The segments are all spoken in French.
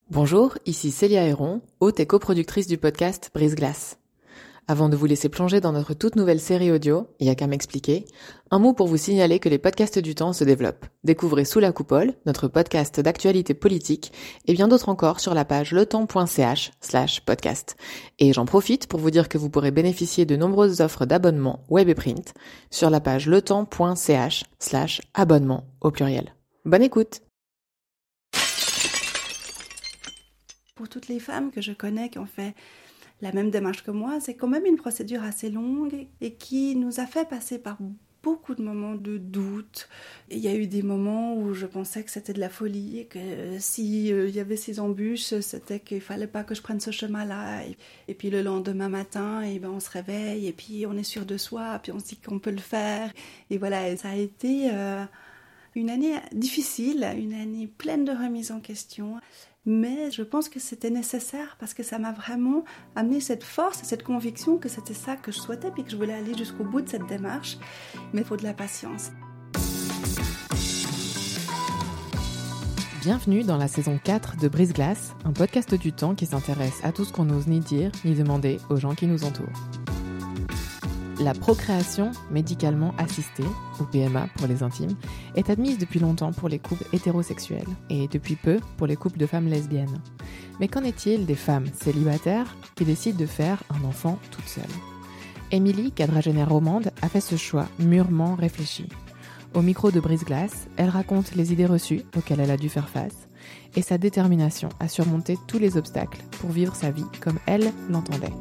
Bonjour, ici Célia Héron, hôte et coproductrice du podcast Brise-Glace. Avant de vous laisser plonger dans notre toute nouvelle série audio, il y a qu'à m'expliquer, un mot pour vous signaler que les podcasts du temps se développent. Découvrez Sous la coupole, notre podcast d'actualité politique, et bien d'autres encore sur la page letemps.ch/podcast. Et j'en profite pour vous dire que vous pourrez bénéficier de nombreuses offres d'abonnement web et print sur la page letemps.ch/abonnement au pluriel. Bonne écoute! Pour toutes les femmes que je connais qui ont fait la même démarche que moi, c'est quand même une procédure assez longue et qui nous a fait passer par beaucoup de moments de doute. Il y a eu des moments où je pensais que c'était de la folie et que s'il y avait ces embûches, c'était qu'il fallait pas que je prenne ce chemin-là. Et puis le lendemain matin, on se réveille et puis on est sûr de soi, puis on se dit qu'on peut le faire. Et voilà, et ça a été une année difficile, une année pleine de remises en question. Mais je pense que c'était nécessaire parce que ça m'a vraiment amené cette force et cette conviction que c'était ça que je souhaitais puis que je voulais aller jusqu'au bout de cette démarche. Mais il faut de la patience. Bienvenue dans la saison 4 de Brise-Glace, un podcast du temps qui s'intéresse à tout ce qu'on n'ose ni dire ni demander aux gens qui nous entourent. La procréation médicalement assistée, ou PMA pour les intimes, est admise depuis longtemps pour les couples hétérosexuels et depuis peu pour les couples de femmes lesbiennes. Mais qu'en est-il des femmes célibataires qui décident de faire un enfant toute seule ? Émilie, quadragénaire romande, a fait ce choix mûrement réfléchi. Au micro de Brise-Glace, elle raconte les idées reçues auxquelles elle a dû faire face et sa détermination à surmonter tous les obstacles pour vivre sa vie comme elle l'entendait.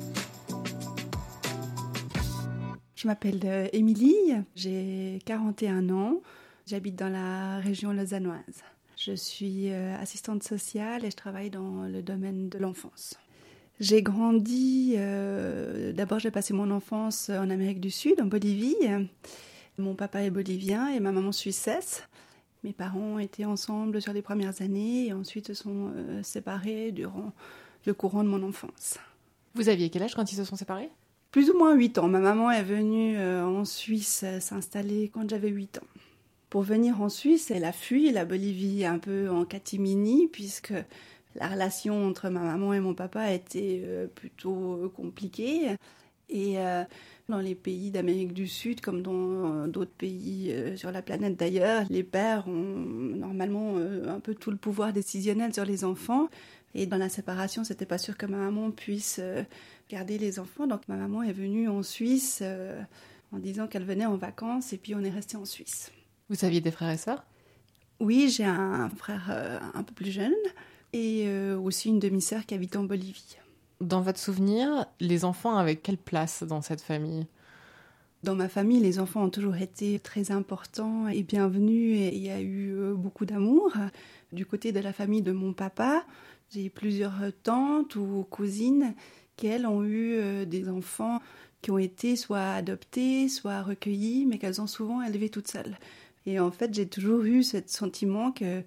Je m'appelle Émilie, j'ai 41 ans, j'habite dans la région lausannoise. Je suis assistante sociale et je travaille dans le domaine de l'enfance. J'ai grandi, d'abord j'ai passé mon enfance en Amérique du Sud, en Bolivie. Mon papa est bolivien et ma maman suissesse. Mes parents étaient ensemble sur les premières années et ensuite se sont séparés durant le courant de mon enfance. Vous aviez quel âge quand ils se sont séparés ? Plus ou moins 8 ans. Ma maman est venue en Suisse s'installer quand j'avais 8 ans. Pour venir en Suisse, elle a fui la Bolivie un peu en catimini, puisque la relation entre ma maman et mon papa était plutôt compliquée. Et dans les pays d'Amérique du Sud, comme dans d'autres pays sur la planète d'ailleurs, les pères ont normalement un peu tout le pouvoir décisionnel sur les enfants. Et dans la séparation, c'était pas sûr que ma maman puisse garder les enfants. Donc ma maman est venue en Suisse en disant qu'elle venait en vacances et puis on est resté en Suisse. Vous aviez des frères et sœurs ? Oui, j'ai un frère un peu plus jeune et aussi une demi-sœur qui habite en Bolivie. Dans votre souvenir, les enfants avaient quelle place dans cette famille ? Dans ma famille, les enfants ont toujours été très importants et bienvenus et il y a eu beaucoup d'amour. Du côté de la famille de mon papa, j'ai plusieurs tantes ou cousines qui, elles, ont eu des enfants qui ont été soit adoptés, soit recueillis, mais qu'elles ont souvent élevés toutes seules. Et en fait, j'ai toujours eu ce sentiment que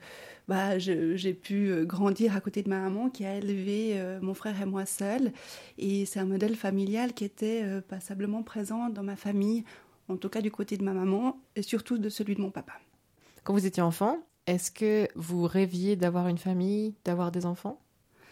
j'ai pu grandir à côté de ma maman qui a élevé mon frère et moi seuls. Et c'est un modèle familial qui était passablement présent dans ma famille, en tout cas du côté de ma maman, et surtout de celui de mon papa. Quand vous étiez enfant, est-ce que vous rêviez d'avoir une famille, d'avoir des enfants ?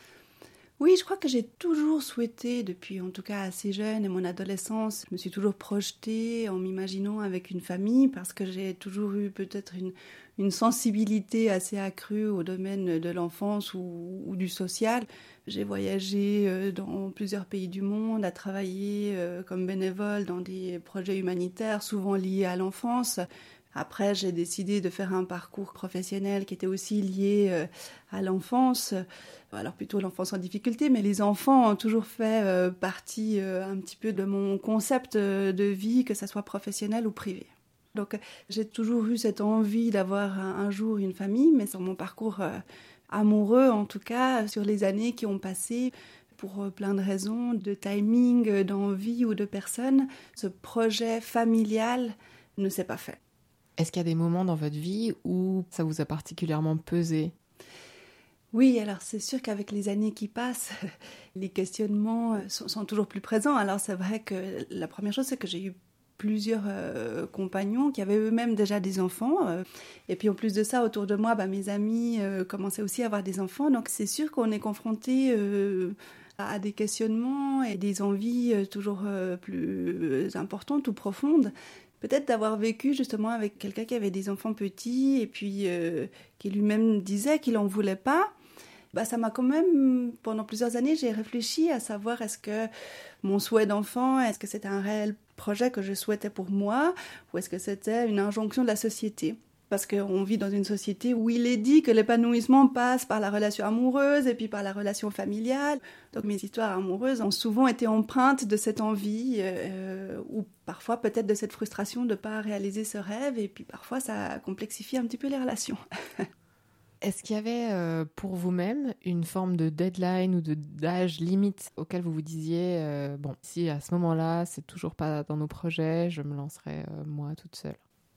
Oui, je crois que j'ai toujours souhaité, depuis en tout cas assez jeune et mon adolescence, je me suis toujours projetée en m'imaginant avec une famille parce que j'ai toujours eu peut-être une sensibilité assez accrue au domaine de l'enfance ou du social. J'ai voyagé dans plusieurs pays du monde, à travailler comme bénévole dans des projets humanitaires souvent liés à l'enfance. Après, j'ai décidé de faire un parcours professionnel qui était aussi lié à l'enfance, alors plutôt l'enfance en difficulté, mais les enfants ont toujours fait partie un petit peu de mon concept de vie, que ça soit professionnel ou privé. Donc j'ai toujours eu cette envie d'avoir un jour une famille, mais sur mon parcours amoureux en tout cas, sur les années qui ont passé, pour plein de raisons, de timing, d'envie ou de personnes, ce projet familial ne s'est pas fait. Est-ce qu'il y a des moments dans votre vie où ça vous a particulièrement pesé ? Oui, alors c'est sûr qu'avec les années qui passent, les questionnements sont toujours plus présents. Alors c'est vrai que la première chose, c'est que j'ai eu plusieurs compagnons qui avaient eux-mêmes déjà des enfants. Et puis en plus de ça, autour de moi, mes amis commençaient aussi à avoir des enfants. Donc c'est sûr qu'on est confronté à des questionnements et des envies toujours plus importantes ou profondes. Peut-être d'avoir vécu justement avec quelqu'un qui avait des enfants petits et puis qui lui-même disait qu'il n'en voulait pas. Ça m'a quand même, pendant plusieurs années, j'ai réfléchi à savoir est-ce que mon souhait d'enfant, est-ce que c'était un réel projet que je souhaitais pour moi ou est-ce que c'était une injonction de la société ? Parce qu'on vit dans une société où il est dit que l'épanouissement passe par la relation amoureuse et puis par la relation familiale. Donc mes histoires amoureuses ont souvent été empreintes de cette envie ou parfois peut-être de cette frustration de ne pas réaliser ce rêve et puis parfois ça complexifie un petit peu les relations. Est-ce qu'il y avait pour vous-même une forme de deadline ou d'âge limite auquel vous vous disiez si à ce moment-là, c'est toujours pas dans nos projets, je me lancerai moi toute seule?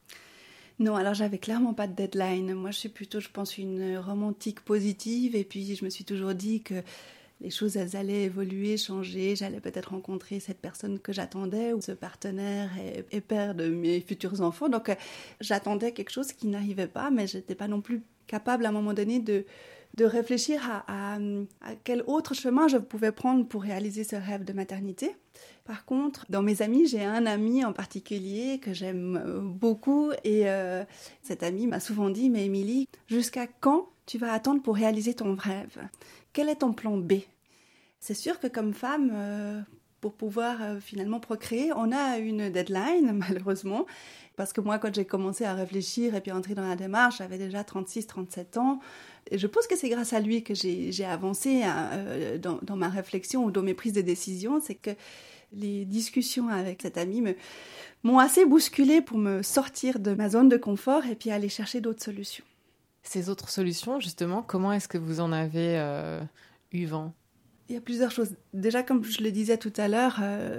Non, alors j'avais clairement pas de deadline. Moi, je suis plutôt, je pense, une romantique positive et puis je me suis toujours dit que les choses, elles allaient évoluer, changer. J'allais peut-être rencontrer cette personne que j'attendais ou ce partenaire et père de mes futurs enfants. Donc, j'attendais quelque chose qui n'arrivait pas, mais j'étais pas non plus capable à un moment donné de réfléchir à quel autre chemin je pouvais prendre pour réaliser ce rêve de maternité. Par contre, dans mes amis, j'ai un ami en particulier que j'aime beaucoup et cet ami m'a souvent dit « Mais Émilie, jusqu'à quand tu vas attendre pour réaliser ton rêve ? Quel est ton plan B ?» C'est sûr que comme femme, pour pouvoir finalement procréer, on a une deadline, malheureusement. Parce que moi, quand j'ai commencé à réfléchir et puis à entrer dans la démarche, j'avais déjà 36-37 ans. Et je pense que c'est grâce à lui que j'ai avancé dans ma réflexion ou dans mes prises de décision. C'est que les discussions avec cet ami m'ont assez bousculée pour me sortir de ma zone de confort et puis aller chercher d'autres solutions. Ces autres solutions, justement, comment est-ce que vous en avez eu vent ? Il y a plusieurs choses. Déjà, comme je le disais tout à l'heure,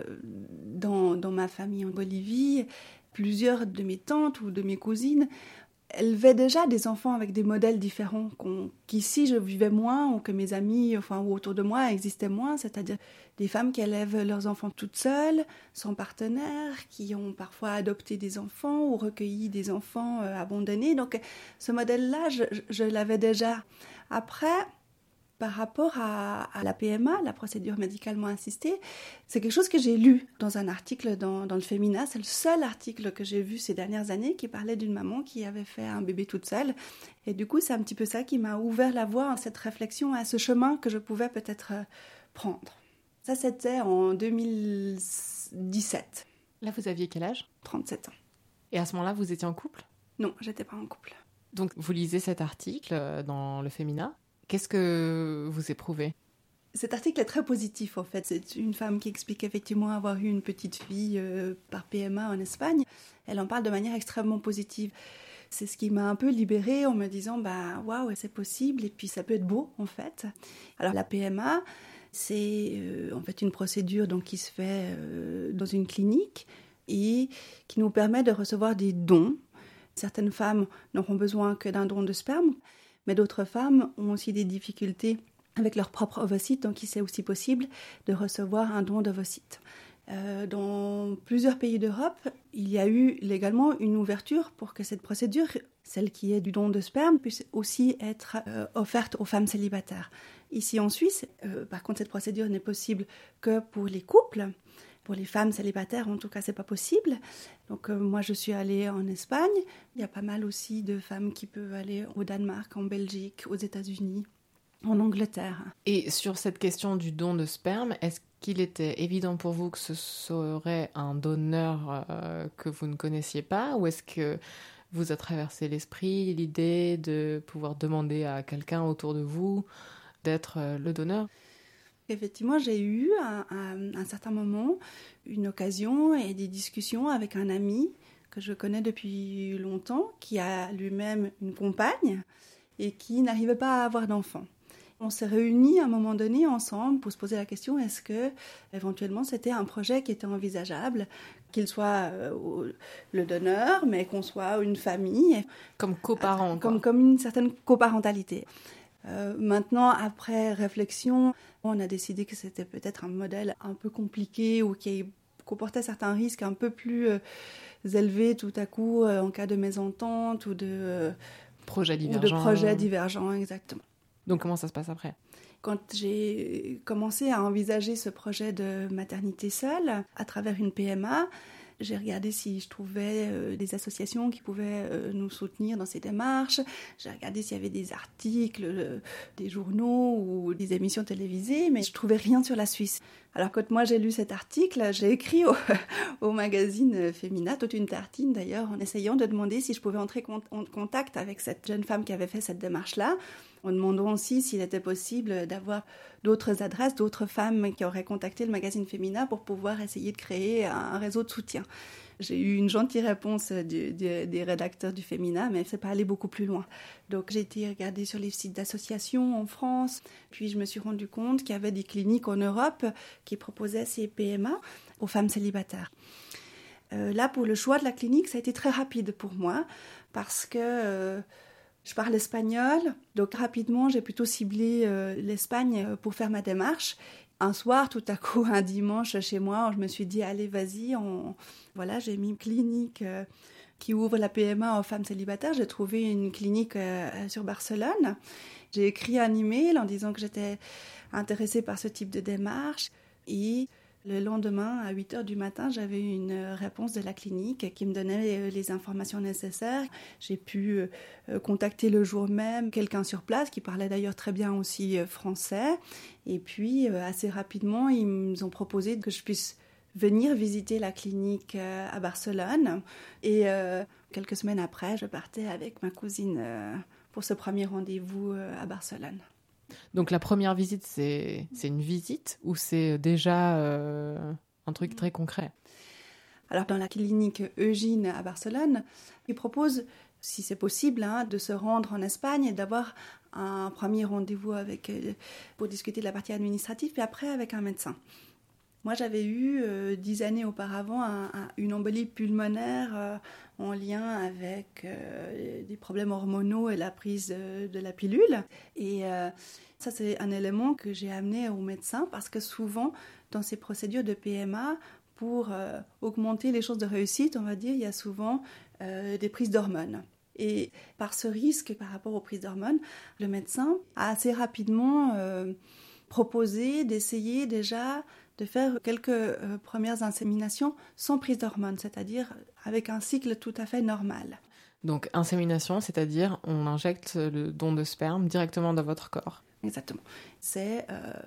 dans ma famille en Bolivie, plusieurs de mes tantes ou de mes cousines élevaient déjà des enfants avec des modèles différents qu'ici je vivais moins ou que mes amis ou autour de moi existaient moins, c'est-à-dire des femmes qui élèvent leurs enfants toutes seules, sans partenaire, qui ont parfois adopté des enfants ou recueilli des enfants abandonnés. Donc ce modèle-là, je l'avais déjà. Après, par rapport à la PMA, la procédure médicalement assistée, c'est quelque chose que j'ai lu dans un article dans le Fémina. C'est le seul article que j'ai vu ces dernières années qui parlait d'une maman qui avait fait un bébé toute seule. Et du coup, c'est un petit peu ça qui m'a ouvert la voie à cette réflexion, à ce chemin que je pouvais peut-être prendre. Ça, c'était en 2017. Là, vous aviez quel âge ? 37 ans. Et à ce moment-là, vous étiez en couple ? Non, j'étais pas en couple. Donc, vous lisez cet article dans le Fémina. Qu'est-ce que vous éprouvez ? Cet article est très positif, en fait. C'est une femme qui explique effectivement avoir eu une petite fille par PMA en Espagne. Elle en parle de manière extrêmement positive. C'est ce qui m'a un peu libérée en me disant waouh, c'est possible et puis ça peut être beau, en fait. Alors, la PMA, c'est en fait une procédure donc, qui se fait dans une clinique et qui nous permet de recevoir des dons. Certaines femmes n'auront besoin que d'un don de sperme. Mais d'autres femmes ont aussi des difficultés avec leur propre ovocyte, donc il est aussi possible de recevoir un don d'ovocyte. Dans plusieurs pays d'Europe, il y a eu légalement une ouverture pour que cette procédure, celle qui est du don de sperme, puisse aussi être offerte aux femmes célibataires. Ici en Suisse, par contre, cette procédure n'est possible que pour les couples. Pour les femmes célibataires, en tout cas, c'est pas possible. Donc, moi, je suis allée en Espagne. Il y a pas mal aussi de femmes qui peuvent aller au Danemark, en Belgique, aux États-Unis, en Angleterre. Et sur cette question du don de sperme, est-ce qu'il était évident pour vous que ce serait un donneur que vous ne connaissiez pas, ou est-ce que vous a traversé l'esprit l'idée de pouvoir demander à quelqu'un autour de vous d'être le donneur ? Effectivement, j'ai eu à un certain moment une occasion et des discussions avec un ami que je connais depuis longtemps, qui a lui-même une compagne et qui n'arrivait pas à avoir d'enfant. On s'est réunis à un moment donné ensemble pour se poser la question, est-ce que éventuellement c'était un projet qui était envisageable, qu'il soit le donneur, mais qu'on soit une famille. Comme coparents. Comme une certaine coparentalité. Maintenant, après réflexion, on a décidé que c'était peut-être un modèle un peu compliqué ou comportait certains risques un peu plus élevés tout à coup en cas de mésentente ou de projets divergents, exactement. Donc comment ça se passe après ? Quand j'ai commencé à envisager ce projet de maternité seule à travers une PMA, j'ai regardé si je trouvais des associations qui pouvaient nous soutenir dans ces démarches. J'ai regardé s'il y avait des articles, des journaux ou des émissions télévisées, mais je trouvais rien sur la Suisse. Alors quand moi j'ai lu cet article, j'ai écrit au magazine Femina, toute une tartine d'ailleurs, en essayant de demander si je pouvais entrer en contact avec cette jeune femme qui avait fait cette démarche-là, en demandant aussi s'il était possible d'avoir d'autres adresses, d'autres femmes qui auraient contacté le magazine Femina pour pouvoir essayer de créer un réseau de soutien. J'ai eu une gentille réponse des rédacteurs du Femina, mais c'est pas allé beaucoup plus loin. Donc j'ai été regarder sur les sites d'associations en France, puis je me suis rendu compte qu'il y avait des cliniques en Europe qui proposaient ces PMA aux femmes célibataires. Là, pour le choix de la clinique, ça a été très rapide pour moi, parce que je parle espagnol, donc rapidement j'ai plutôt ciblé l'Espagne pour faire ma démarche. Un soir, tout à coup, un dimanche chez moi, je me suis dit allez, vas-y, voilà, j'ai mis une clinique qui ouvre la PMA aux femmes célibataires. J'ai trouvé une clinique sur Barcelone. J'ai écrit un email en disant que j'étais intéressée par ce type de démarche et le lendemain, à 8h du matin, j'avais une réponse de la clinique qui me donnait les informations nécessaires. J'ai pu contacter le jour même quelqu'un sur place qui parlait d'ailleurs très bien aussi français. Et puis, assez rapidement, ils nous ont proposé que je puisse venir visiter la clinique à Barcelone. Et quelques semaines après, je partais avec ma cousine pour ce premier rendez-vous à Barcelone. Donc la première visite, c'est une visite ou c'est déjà un truc très concret ? Alors dans la clinique Eugine à Barcelone, ils proposent, si c'est possible, de se rendre en Espagne et d'avoir un premier rendez-vous pour discuter de la partie administrative, puis après avec un médecin. Moi, j'avais eu 10 années auparavant une embolie pulmonaire en lien avec des problèmes hormonaux et la prise de la pilule. Et ça, c'est un élément que j'ai amené au médecin parce que souvent, dans ces procédures de PMA, pour augmenter les chances de réussite, on va dire, il y a souvent des prises d'hormones. Et par ce risque, par rapport aux prises d'hormones, le médecin a assez rapidement proposé d'essayer déjà de faire quelques premières inséminations sans prise d'hormones, c'est-à-dire avec un cycle tout à fait normal. Donc insémination, c'est-à-dire on injecte le don de sperme directement dans votre corps. Exactement. C'est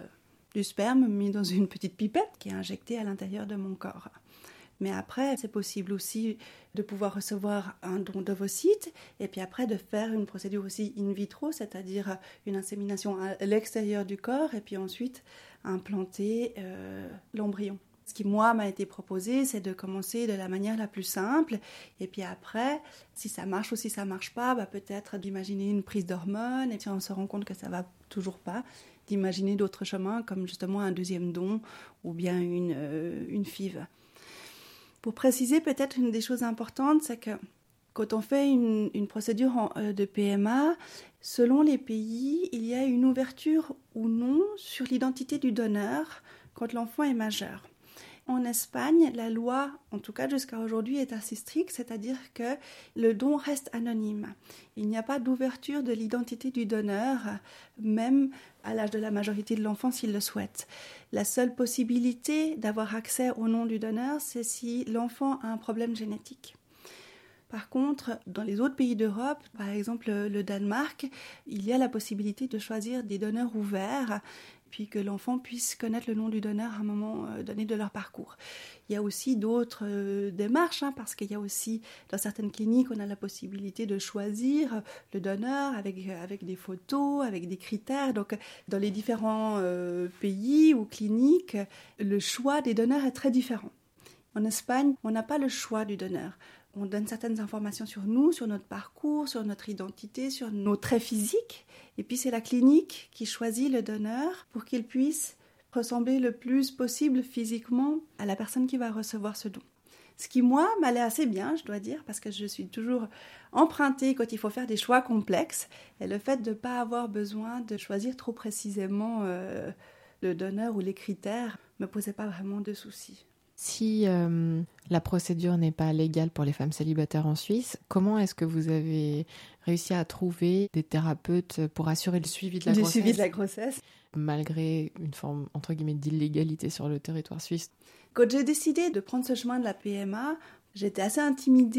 du sperme mis dans une petite pipette qui est injectée à l'intérieur de mon corps. Mais après, c'est possible aussi de pouvoir recevoir un don d'ovocytes et puis après de faire une procédure aussi in vitro, c'est-à-dire une insémination à l'extérieur du corps et puis ensuite implanter l'embryon. Ce qui, moi, m'a été proposé, c'est de commencer de la manière la plus simple et puis après, si ça marche ou si ça marche pas, peut-être d'imaginer une prise d'hormones et si on se rend compte que ça va toujours pas, d'imaginer d'autres chemins comme justement un deuxième don ou bien une FIV. Pour préciser, peut-être une des choses importantes, c'est que quand on fait une procédure de PMA, selon les pays, il y a une ouverture ou non sur l'identité du donneur quand l'enfant est majeur. En Espagne, la loi, en tout cas jusqu'à aujourd'hui, est assez stricte, c'est-à-dire que le don reste anonyme. Il n'y a pas d'ouverture de l'identité du donneur, même à l'âge de la majorité de l'enfant s'il le souhaite. La seule possibilité d'avoir accès au nom du donneur, c'est si l'enfant a un problème génétique. Par contre, dans les autres pays d'Europe, par exemple le Danemark, il y a la possibilité de choisir des donneurs ouverts, puis que l'enfant puisse connaître le nom du donneur à un moment donné de leur parcours. Il y a aussi d'autres démarches, parce qu'il y a aussi, dans certaines cliniques, on a la possibilité de choisir le donneur avec des photos, avec des critères. Donc, dans les différents pays ou cliniques, le choix des donneurs est très différent. En Espagne, on n'a pas le choix du donneur. On donne certaines informations sur nous, sur notre parcours, sur notre identité, sur nos traits physiques. Et puis c'est la clinique qui choisit le donneur pour qu'il puisse ressembler le plus possible physiquement à la personne qui va recevoir ce don. Ce qui, moi, m'allait assez bien, je dois dire, parce que je suis toujours empruntée quand il faut faire des choix complexes. Et le fait de ne pas avoir besoin de choisir trop précisément le donneur ou les critères ne me posait pas vraiment de soucis. Si la procédure n'est pas légale pour les femmes célibataires en Suisse, comment est-ce que vous avez réussi à trouver des thérapeutes pour assurer le suivi de la grossesse ? Le suivi de la grossesse. Malgré une forme, entre guillemets, d'illégalité sur le territoire suisse. Quand j'ai décidé de prendre ce chemin de la PMA, j'étais assez intimidée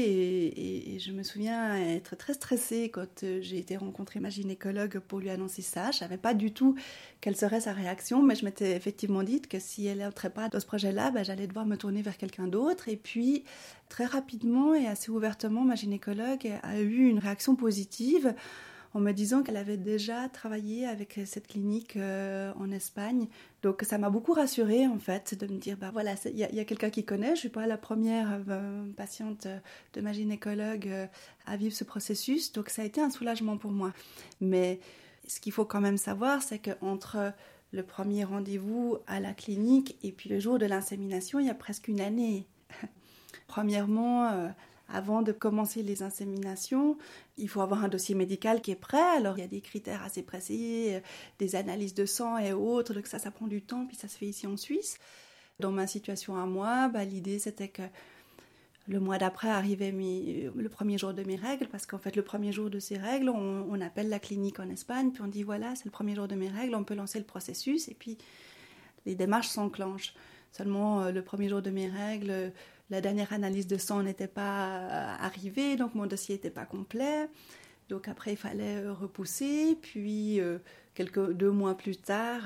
et je me souviens être très stressée quand j'ai été rencontrer ma gynécologue pour lui annoncer ça. Je ne savais pas du tout quelle serait sa réaction, mais je m'étais effectivement dit que si elle n'entrait pas dans ce projet-là, j'allais devoir me tourner vers quelqu'un d'autre. Et puis, très rapidement et assez ouvertement, ma gynécologue a eu une réaction positive en me disant qu'elle avait déjà travaillé avec cette clinique en Espagne. Donc ça m'a beaucoup rassurée en fait, de me dire, voilà, il y a quelqu'un qui connaît, je ne suis pas la première patiente de ma gynécologue à vivre ce processus, donc ça a été un soulagement pour moi. Mais ce qu'il faut quand même savoir, c'est qu'entre le premier rendez-vous à la clinique et puis le jour de l'insémination, il y a presque une année. Premièrement, avant de commencer les inséminations, il faut avoir un dossier médical qui est prêt. Alors, il y a des critères assez précis, des analyses de sang et autres. Donc ça prend du temps, puis ça se fait ici en Suisse. Dans ma situation à moi, l'idée, c'était que le mois d'après arrivait le premier jour de mes règles, parce qu'en fait, le premier jour de ces règles, on appelle la clinique en Espagne, puis on dit, voilà, c'est le premier jour de mes règles, on peut lancer le processus, et puis les démarches s'enclenchent. Seulement, le premier jour de mes règles, la dernière analyse de sang n'était pas arrivée, donc mon dossier n'était pas complet. Donc après, il fallait repousser. Puis, 2 mois plus tard,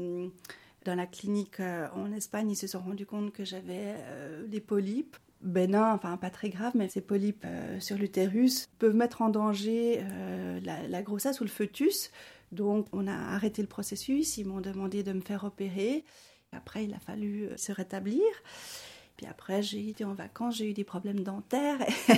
dans la clinique en Espagne, ils se sont rendus compte que j'avais des polypes. Bénins, enfin pas très graves, mais ces polypes sur l'utérus peuvent mettre en danger la grossesse ou le fœtus. Donc, on a arrêté le processus. Ils m'ont demandé de me faire opérer. Après, il a fallu se rétablir. Puis après, j'ai été en vacances, j'ai eu des problèmes dentaires.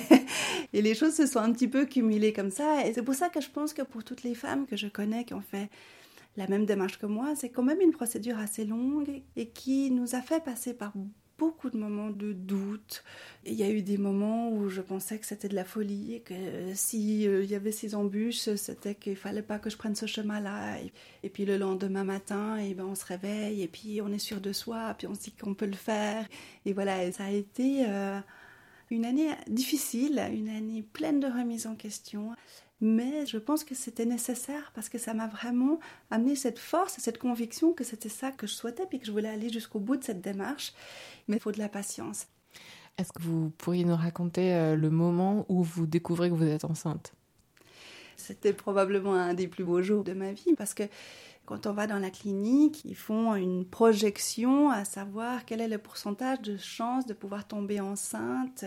Et les choses se sont un petit peu cumulées comme ça. Et c'est pour ça que je pense que pour toutes les femmes que je connais qui ont fait la même démarche que moi, c'est quand même une procédure assez longue et qui nous a fait passer par beaucoup de moments de doute. Il y a eu des moments où je pensais que c'était de la folie et que si il y avait ces embûches, c'était qu'il fallait pas que je prenne ce chemin-là. Et puis le lendemain matin, on se réveille et puis on est sûr de soi, puis on se dit qu'on peut le faire. Et voilà, et ça a été une année difficile, une année pleine de remises en question. Mais je pense que c'était nécessaire parce que ça m'a vraiment amené cette force, cette conviction que c'était ça que je souhaitais puis que je voulais aller jusqu'au bout de cette démarche. Mais il faut de la patience. Est-ce que vous pourriez nous raconter le moment où vous découvrez que vous êtes enceinte ? C'était probablement un des plus beaux jours de ma vie parce que quand on va dans la clinique, ils font une projection à savoir quel est le pourcentage de chances de pouvoir tomber enceinte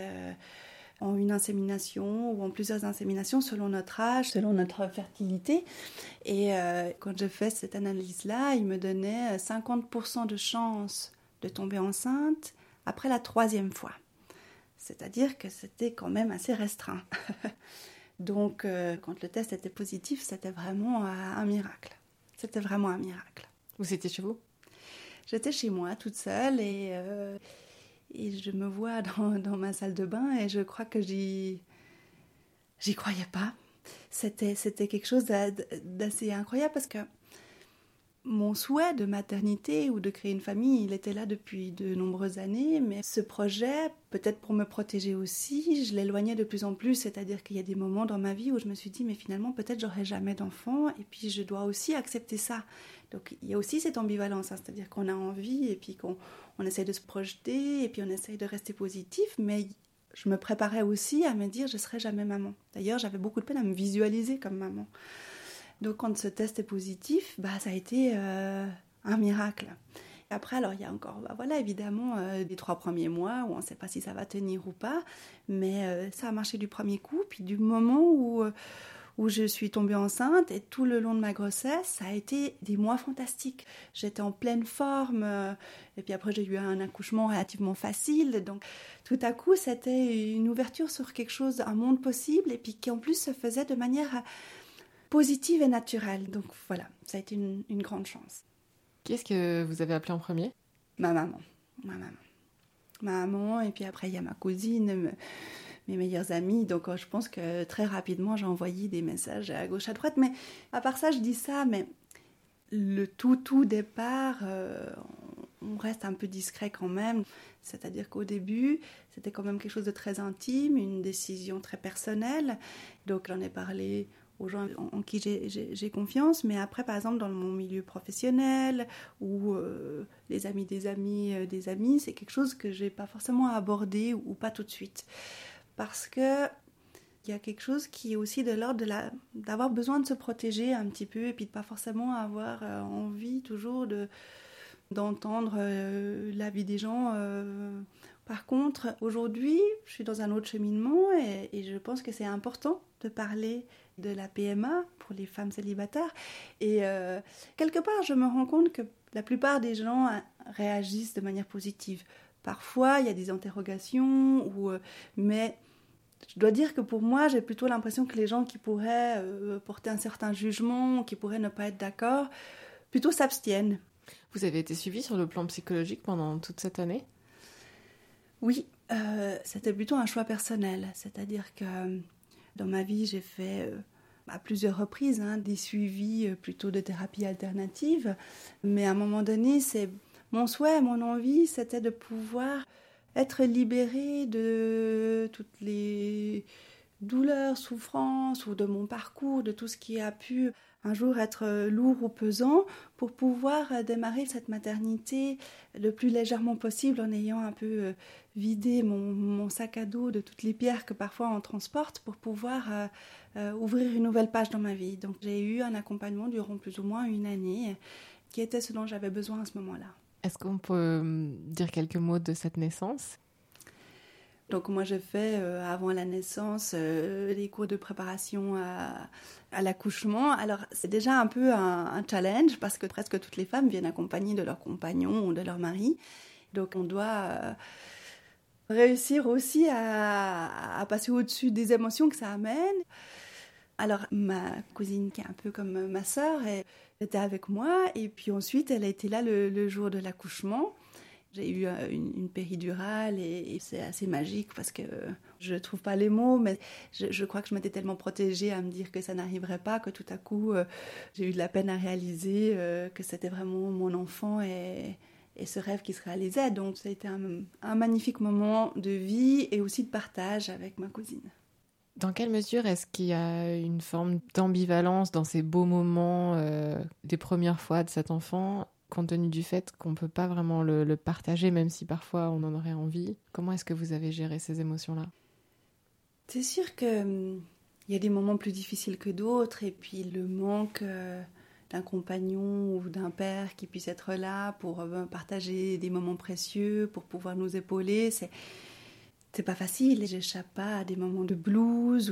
en une insémination ou en plusieurs inséminations selon notre âge, selon notre fertilité. Et quand je fais cette analyse-là, il me donnait 50% de chances de tomber enceinte après la 3e fois. C'est-à-dire que c'était quand même assez restreint. Donc, quand le test était positif, c'était vraiment un miracle. C'était vraiment un miracle. Vous étiez chez vous ? J'étais chez moi, toute seule, et je me vois dans ma salle de bain, et je crois que j'y croyais pas. C'était quelque chose d'assez incroyable, parce que mon souhait de maternité ou de créer une famille, il était là depuis de nombreuses années, mais ce projet, peut-être pour me protéger aussi, je l'éloignais de plus en plus, c'est-à-dire qu'il y a des moments dans ma vie où je me suis dit, mais finalement, peut-être j'aurai jamais d'enfant, et puis je dois aussi accepter ça. Donc il y a aussi cette ambivalence, c'est-à-dire qu'on a envie, et puis qu'on essaie de se projeter, et puis on essaie de rester positif, mais je me préparais aussi à me dire, je serai jamais maman. D'ailleurs, j'avais beaucoup de peine à me visualiser comme maman. Donc quand ce test est positif, ça a été un miracle. Et après, alors il y a encore, évidemment, les 3 premiers mois où on ne sait pas si ça va tenir ou pas, mais ça a marché du premier coup. Puis du moment où je suis tombée enceinte et tout le long de ma grossesse, ça a été des mois fantastiques. J'étais en pleine forme et puis après j'ai eu un accouchement relativement facile. Donc tout à coup, c'était une ouverture sur quelque chose, un monde possible et puis qui en plus se faisait de manière positive et naturelle. Donc voilà, ça a été une grande chance. Qui est-ce que vous avez appelé en premier ? Ma maman, et puis après il y a ma cousine, mes meilleures amies. Donc je pense que très rapidement j'ai envoyé des messages à gauche, à droite. Mais à part ça, je dis ça, mais le tout départ, on reste un peu discret quand même. C'est-à-dire qu'au début, c'était quand même quelque chose de très intime, une décision très personnelle. Donc j'en ai parlé aux gens en qui j'ai confiance, mais après, par exemple, dans mon milieu professionnel ou les amis des amis, c'est quelque chose que je n'ai pas forcément abordé ou pas tout de suite. Parce que il y a quelque chose qui est aussi de l'ordre d'avoir besoin de se protéger un petit peu et puis de pas forcément avoir envie toujours d'entendre l'avis des gens. Par contre, aujourd'hui, je suis dans un autre cheminement et je pense que c'est important de parler de la PMA pour les femmes célibataires. Et quelque part, je me rends compte que la plupart des gens réagissent de manière positive. Parfois, il y a des interrogations, mais je dois dire que pour moi, j'ai plutôt l'impression que les gens qui pourraient porter un certain jugement, qui pourraient ne pas être d'accord, plutôt s'abstiennent. Vous avez été suivie sur le plan psychologique pendant toute cette année ? Oui, c'était plutôt un choix personnel. C'est-à-dire que dans ma vie, j'ai fait à plusieurs reprises des suivis plutôt de thérapie alternative. Mais à un moment donné, c'est mon souhait, mon envie, c'était de pouvoir être libérée de toutes les douleurs, souffrances ou de mon parcours, de tout ce qui a pu un jour être lourd ou pesant, pour pouvoir démarrer cette maternité le plus légèrement possible en ayant un peu vidé mon sac à dos de toutes les pierres que parfois on transporte pour pouvoir ouvrir une nouvelle page dans ma vie. Donc j'ai eu un accompagnement durant plus ou moins une année qui était ce dont j'avais besoin à ce moment-là. Est-ce qu'on peut dire quelques mots de cette naissance ? Donc moi j'ai fait avant la naissance des cours de préparation à l'accouchement. Alors c'est déjà un peu un challenge parce que presque toutes les femmes viennent accompagnées de leur compagnon ou de leur mari. Donc on doit réussir aussi à passer au-dessus des émotions que ça amène. Alors ma cousine qui est un peu comme ma sœur, elle était avec moi et puis ensuite elle a été là le jour de l'accouchement. J'ai eu une péridurale et c'est assez magique parce que je ne trouve pas les mots, mais je crois que je m'étais tellement protégée à me dire que ça n'arriverait pas, que tout à coup j'ai eu de la peine à réaliser que c'était vraiment mon enfant et ce rêve qui se réalisait. Donc ça a été un magnifique moment de vie et aussi de partage avec ma cousine. Dans quelle mesure est-ce qu'il y a une forme d'ambivalence dans ces beaux moments des premières fois de cet enfant, compte tenu du fait qu'on ne peut pas vraiment le partager, même si parfois on en aurait envie? Comment est-ce que vous avez géré ces émotions-là? C'est sûr qu'il y a des moments plus difficiles que d'autres, et puis le manque d'un compagnon ou d'un père qui puisse être là pour partager des moments précieux, pour pouvoir nous épauler, c'est pas facile. J'échappe pas à des moments de blues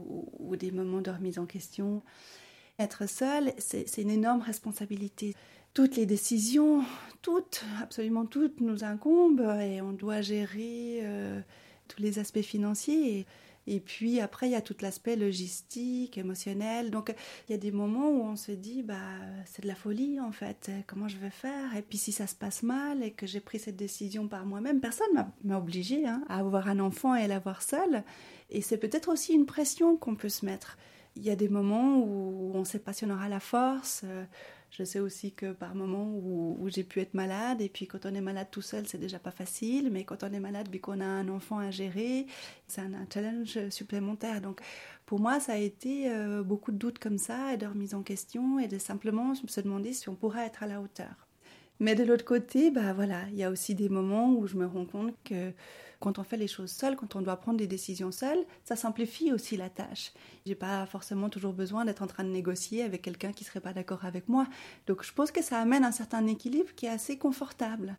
ou des moments de remise en question. Être seule, c'est une énorme responsabilité. Toutes les décisions, absolument toutes, nous incombent et on doit gérer tous les aspects financiers. Et puis après, il y a tout l'aspect logistique, émotionnel. Donc, il y a des moments où on se dit, c'est de la folie en fait. Comment je vais faire? Et puis si ça se passe mal et que j'ai pris cette décision par moi-même, personne m'a obligée à avoir un enfant et à l'avoir seule. Et c'est peut-être aussi une pression qu'on peut se mettre. Il y a des moments où on ne sait pas si on aura la force. Je sais aussi que par moments où j'ai pu être malade, et puis quand on est malade tout seul, c'est déjà pas facile, mais quand on est malade, puis qu'on a un enfant à gérer, c'est un challenge supplémentaire. Donc pour moi, ça a été beaucoup de doutes comme ça, et de remise en question, et de simplement se demander si on pourrait être à la hauteur. Mais de l'autre côté, il y a aussi des moments où je me rends compte que quand on fait les choses seul, quand on doit prendre des décisions seul, ça simplifie aussi la tâche. J'ai pas forcément toujours besoin d'être en train de négocier avec quelqu'un qui serait pas d'accord avec moi. Donc je pense que ça amène un certain équilibre qui est assez confortable.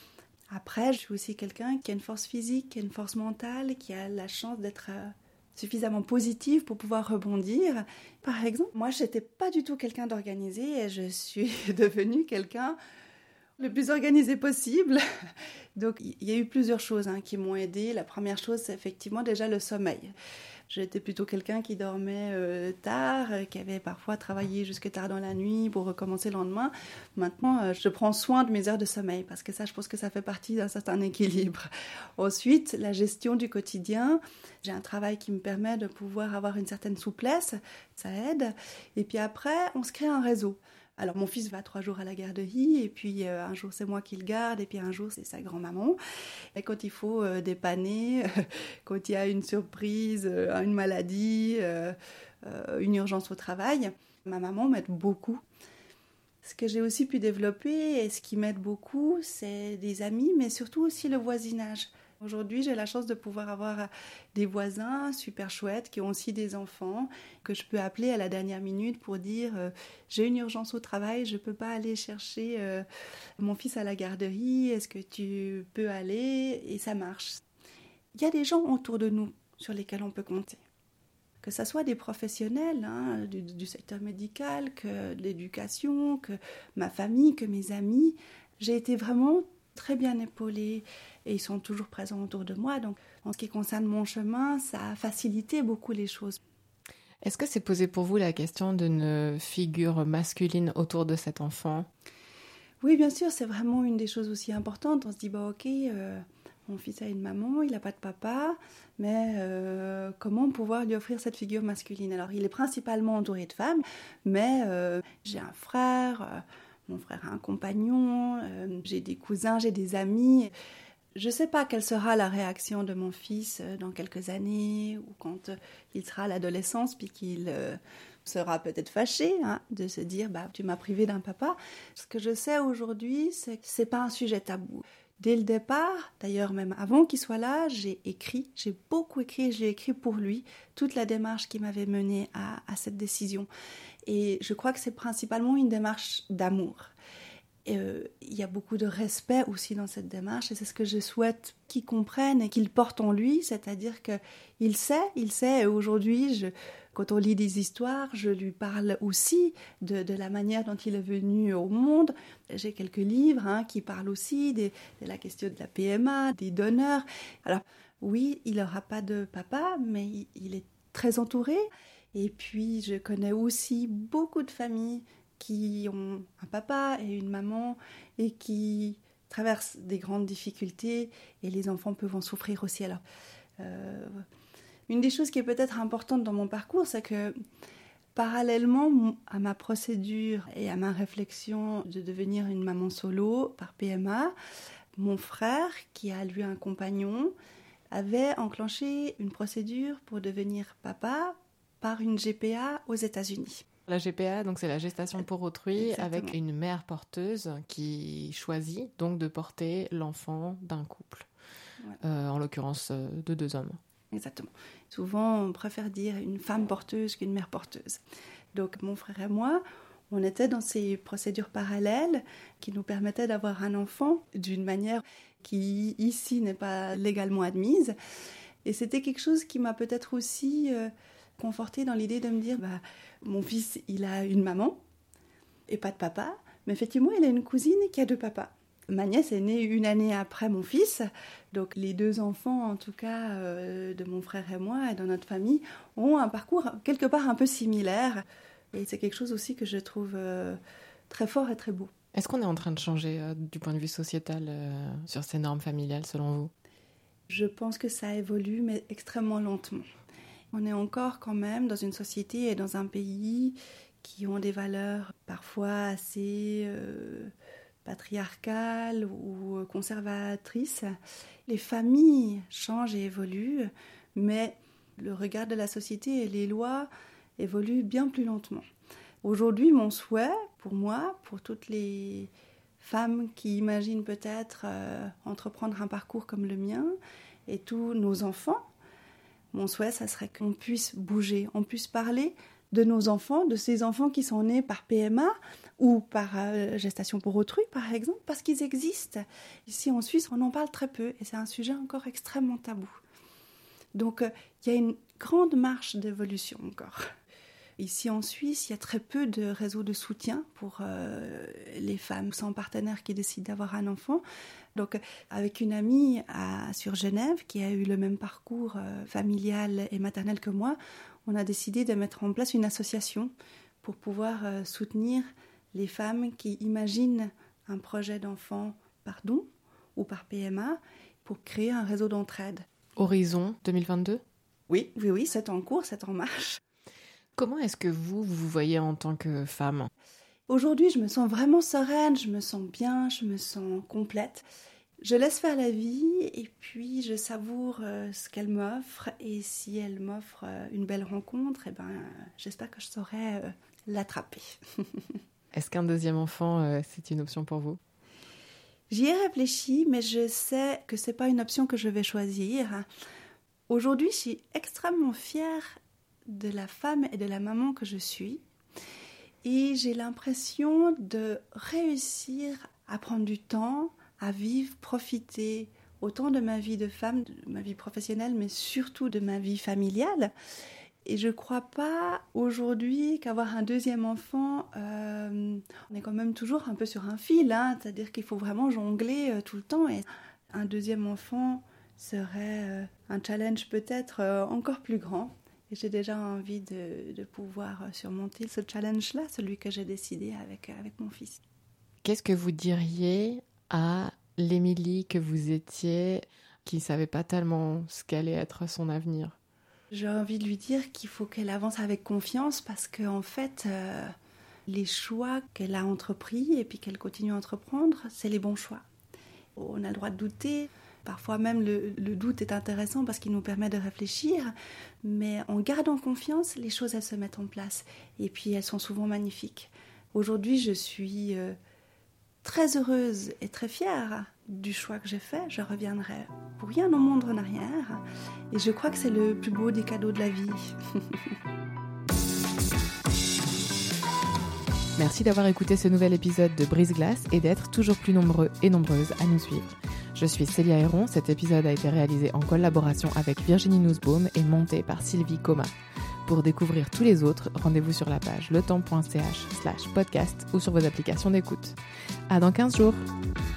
Après, je suis aussi quelqu'un qui a une force physique, qui a une force mentale, qui a la chance d'être suffisamment positive pour pouvoir rebondir. Par exemple, moi, j'étais pas du tout quelqu'un d'organisé et je suis devenue quelqu'un le plus organisé possible. Donc, il y a eu plusieurs choses qui m'ont aidée. La première chose, c'est effectivement déjà le sommeil. J'étais plutôt quelqu'un qui dormait tard, qui avait parfois travaillé jusque tard dans la nuit pour recommencer le lendemain. Maintenant, je prends soin de mes heures de sommeil parce que ça, je pense que ça fait partie d'un certain équilibre. Ensuite, la gestion du quotidien. J'ai un travail qui me permet de pouvoir avoir une certaine souplesse, ça aide. Et puis après, on se crée un réseau. Alors mon fils va 3 jours à la garderie et puis un jour c'est moi qui le garde et puis un jour c'est sa grand-maman. Et quand il faut dépanner, quand il y a une surprise, une maladie, une urgence au travail, ma maman m'aide beaucoup. Ce que j'ai aussi pu développer et ce qui m'aide beaucoup, c'est des amis, mais surtout aussi le voisinage. Aujourd'hui, j'ai la chance de pouvoir avoir des voisins super chouettes qui ont aussi des enfants que je peux appeler à la dernière minute pour dire j'ai une urgence au travail, je ne peux pas aller chercher mon fils à la garderie, est-ce que tu peux aller? Et ça marche. Il y a des gens autour de nous sur lesquels on peut compter. Que ce soit des professionnels du secteur médical, que de l'éducation, que ma famille, que mes amis. J'ai été vraiment très bien épaulée et ils sont toujours présents autour de moi. Donc, en ce qui concerne mon chemin, ça a facilité beaucoup les choses. Est-ce que c'est posé pour vous la question d'une figure masculine autour de cet enfant? Oui, bien sûr, c'est vraiment une des choses aussi importantes. On se dit, ok, mon fils a une maman, il n'a pas de papa, mais comment pouvoir lui offrir cette figure masculine? Alors, il est principalement entouré de femmes, mais j'ai un frère, mon frère a un compagnon, j'ai des cousins, j'ai des amis. Je ne sais pas quelle sera la réaction de mon fils dans quelques années ou quand il sera à l'adolescence, puis qu'il sera peut-être fâché de se dire tu m'as privé d'un papa. Ce que je sais aujourd'hui, c'est que ce n'est pas un sujet tabou. Dès le départ, d'ailleurs même avant qu'il soit là, j'ai beaucoup écrit, j'ai écrit pour lui toute la démarche qui m'avait menée à cette décision. Et je crois que c'est principalement une démarche d'amour. Il y a beaucoup de respect aussi dans cette démarche et c'est ce que je souhaite qu'il comprenne et qu'il porte en lui, c'est-à-dire qu'il sait et aujourd'hui, quand on lit des histoires, je lui parle aussi de la manière dont il est venu au monde. J'ai quelques livres qui parlent aussi de la question de la PMA, des donneurs. Alors oui, il n'aura pas de papa, mais il est très entouré. Et puis je connais aussi beaucoup de familles qui ont un papa et une maman et qui traversent des grandes difficultés et les enfants peuvent en souffrir aussi. Alors, une des choses qui est peut-être importante dans mon parcours, c'est que parallèlement à ma procédure et à ma réflexion de devenir une maman solo par PMA, mon frère, qui a lui un compagnon, avait enclenché une procédure pour devenir papa par une GPA aux États-Unis. La GPA, donc c'est la gestation pour autrui. Exactement. Avec une mère porteuse qui choisit donc de porter l'enfant d'un couple, en l'occurrence de 2 hommes. Exactement. Souvent, on préfère dire une femme porteuse qu'une mère porteuse. Donc mon frère et moi, on était dans ces procédures parallèles qui nous permettaient d'avoir un enfant d'une manière qui ici n'est pas légalement admise. Et c'était quelque chose qui m'a peut-être aussi confortée dans l'idée de me dire mon fils, il a une maman et pas de papa, mais effectivement, il a une cousine qui a 2 papas. Ma nièce est née 1 année après mon fils, donc les 2 enfants, en tout cas, de mon frère et moi, et dans notre famille, ont un parcours quelque part un peu similaire. Et c'est quelque chose aussi que je trouve très fort et très beau. Est-ce qu'on est en train de changer du point de vue sociétal sur ces normes familiales, selon vous? Je pense que ça évolue, mais extrêmement lentement. On est encore quand même dans une société et dans un pays qui ont des valeurs parfois assez patriarcales ou conservatrices. Les familles changent et évoluent, mais le regard de la société et les lois évoluent bien plus lentement. Aujourd'hui, mon souhait, pour moi, pour toutes les femmes qui imaginent peut-être entreprendre un parcours comme le mien, et tous nos enfants, mon souhait, ça serait qu'on puisse bouger, on puisse parler de nos enfants, de ces enfants qui sont nés par PMA ou par gestation pour autrui, par exemple, parce qu'ils existent. Ici, en Suisse, on en parle très peu et c'est un sujet encore extrêmement tabou. Donc, il y a une grande marche d'évolution encore. Ici, en Suisse, il y a très peu de réseaux de soutien pour les femmes sans partenaire qui décident d'avoir un enfant. Donc, avec une amie sur Genève qui a eu le même parcours familial et maternel que moi, on a décidé de mettre en place une association pour pouvoir soutenir les femmes qui imaginent un projet d'enfant par don ou par PMA pour créer un réseau d'entraide. Horizon 2022 ? Oui, c'est en cours, c'est en marche. Comment est-ce que vous voyez en tant que femme ? Aujourd'hui, je me sens vraiment sereine, je me sens bien, je me sens complète. Je laisse faire la vie et puis je savoure ce qu'elle m'offre. Et si elle m'offre une belle rencontre, j'espère que je saurai l'attraper. Est-ce qu'un deuxième enfant, c'est une option pour vous ? J'y ai réfléchi, mais je sais que c'est pas une option que je vais choisir. Aujourd'hui, je suis extrêmement fière de la femme et de la maman que je suis. Et j'ai l'impression de réussir à prendre du temps, à vivre, profiter autant de ma vie de femme, de ma vie professionnelle, mais surtout de ma vie familiale. Et je ne crois pas aujourd'hui qu'avoir un deuxième enfant, on est quand même toujours un peu sur un fil, c'est-à-dire qu'il faut vraiment jongler tout le temps. Et un deuxième enfant serait un challenge peut-être encore plus grand. Et j'ai déjà envie de pouvoir surmonter ce challenge-là, celui que j'ai décidé avec mon fils. Qu'est-ce que vous diriez à l'Émilie que vous étiez, qui ne savait pas tellement ce qu'allait être son avenir ? J'ai envie de lui dire qu'il faut qu'elle avance avec confiance parce qu'en fait, les choix qu'elle a entrepris et puis qu'elle continue à entreprendre, c'est les bons choix. On a le droit de douter. Parfois même le doute est intéressant parce qu'il nous permet de réfléchir, mais en gardant confiance, les choses elles se mettent en place et puis elles sont souvent magnifiques. Aujourd'hui, je suis très heureuse et très fière du choix que j'ai fait. Je reviendrai pour rien au monde en arrière et je crois que c'est le plus beau des cadeaux de la vie. Merci d'avoir écouté ce nouvel épisode de Brise-Glace et d'être toujours plus nombreux et nombreuses à nous suivre. Je suis Célia Héron, cet épisode a été réalisé en collaboration avec Virginie Nussbaum et monté par Sylvie Coma. Pour découvrir tous les autres, rendez-vous sur la page letemps.ch/podcast ou sur vos applications d'écoute. À dans 15 jours!